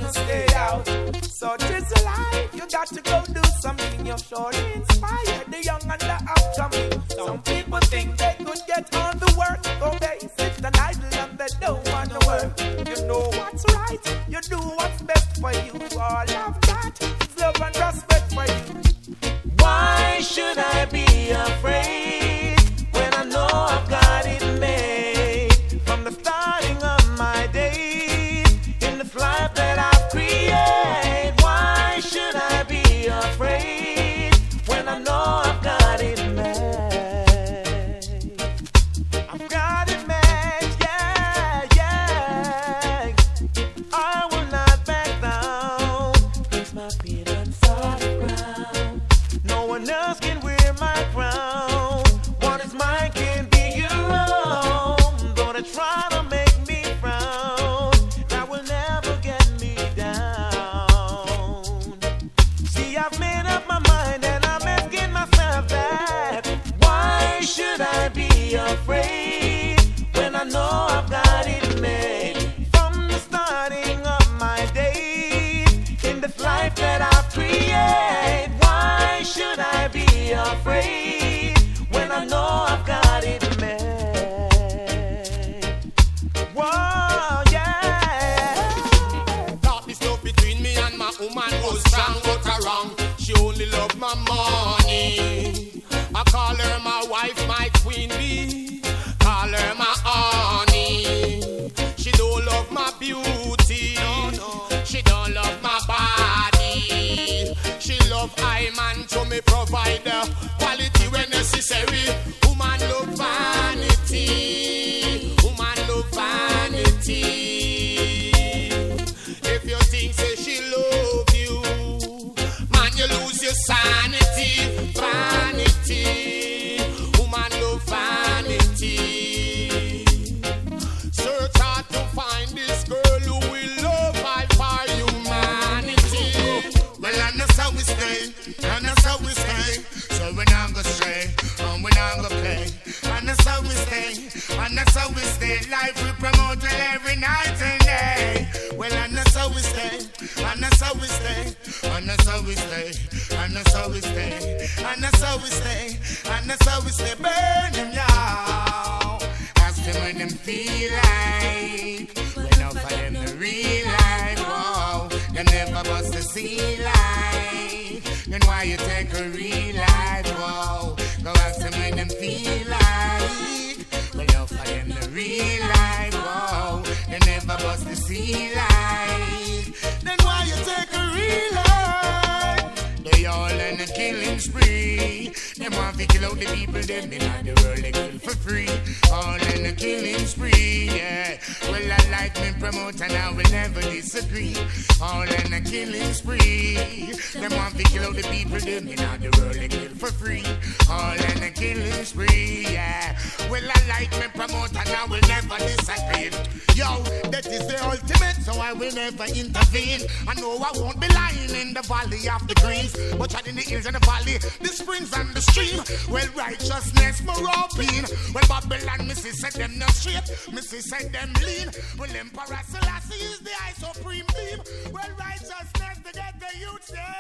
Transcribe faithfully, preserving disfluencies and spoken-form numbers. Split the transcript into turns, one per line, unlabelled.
to stay out. So this life, you got to go do something. You're surely inspire the young and the upcoming. Some people think they could get on the work, so they sit and idle and they don't want to work. You know what's right, you do what's best for you. All of that is love and respect for you. Why should I be afraid when I know I've got it made? From the starting of my days in this life that I've created. Why should I be afraid when I know I've got it made? I've got it made, yeah, yeah. I will not back down. Place my feet on solid ground. No one else can wear my crown. What is mine can be your own. Don't try to make me frown. That will never get me down. See, I've made up my mind and I'm asking myself that. Why should I be afraid when I know I've got it made? From the starting of my days in this life that I've created. Why should I be afraid when I know I've got it made? Whoa, yeah.
Thought this love between me and my woman was strong but wrong. She only loved my money. I call her my wife, my queen bee. Call her my honey. She don't love my beauty. No, no. She don't love my body. She love I man to me provider. Quality when necessary. Woman love vanity. Woman love vanity. If you think say she love you, man you lose your sanity. Vanity. Woman love vanity. Search hard to find this girl who will love fight for humanity.
Well, I know how we stay, I know how we stay. So we're not gonna stray, and we're not gonna play. I know how we stay, I know how we stay. Life we promote it every night and day. Well, I know how we stay, I know how we stay. I know how we stay, I know how we stay. I know how we stay, I know how we stay. Burn them, y'all. Ask them when them feel like. When up for them the real life, wow. Them never bust the sea light. Then why you take a real life, wow. Go ask them when them feel like. When up for them the real life, wow. They never bust the sea light. Then why you take a real life? They all in a killing spree. Them want to kill out the people, them in the world they kill for free. All in a killing spree, yeah. Well, I like me promote and I will never disagree. All in a killing spree. Them want to kill out the people, them in the world they kill for free. All in a killing spree, yeah. Well, I like me promote and I will never disagree. Yo, that is the ultimate, so I will never intervene. I know I won't be lying in the valley of the greens, but in the hills and the valley, the springs and the stream. Well, righteousness, more open. Well, Babylon, Missy said them not straight, Missy said them lean. Well, Emperor Selassie is the high supreme beam. Well, righteousness, to get the youth there.